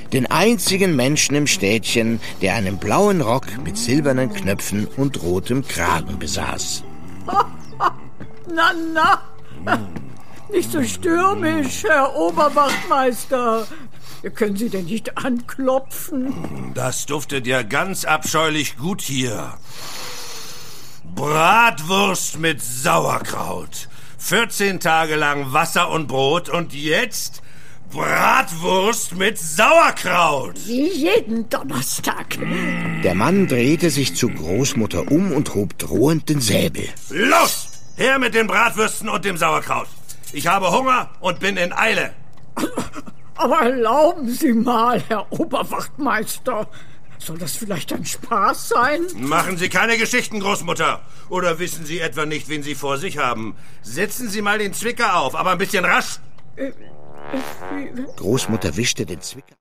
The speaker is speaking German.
Den einzigen Menschen im Städtchen, der einen blauen Rock mit silbernen Knöpfen und rotem Kragen besaß. Na, nicht so stürmisch, Herr Oberwachtmeister. Können Sie denn nicht anklopfen? Das duftet ja ganz abscheulich gut hier. Bratwurst mit Sauerkraut. 14 Tage lang Wasser und Brot und jetzt Bratwurst mit Sauerkraut. Wie jeden Donnerstag. Der Mann drehte sich zu Großmutter um und hob drohend den Säbel. Los, her mit den Bratwürsten und dem Sauerkraut. Ich habe Hunger und bin in Eile. Aber erlauben Sie mal, Herr Oberwachtmeister. Soll das vielleicht ein Spaß sein? Machen Sie keine Geschichten, Großmutter. Oder wissen Sie etwa nicht, wen Sie vor sich haben? Setzen Sie mal den Zwicker auf, aber ein bisschen rasch. Großmutter wischte den Zwicker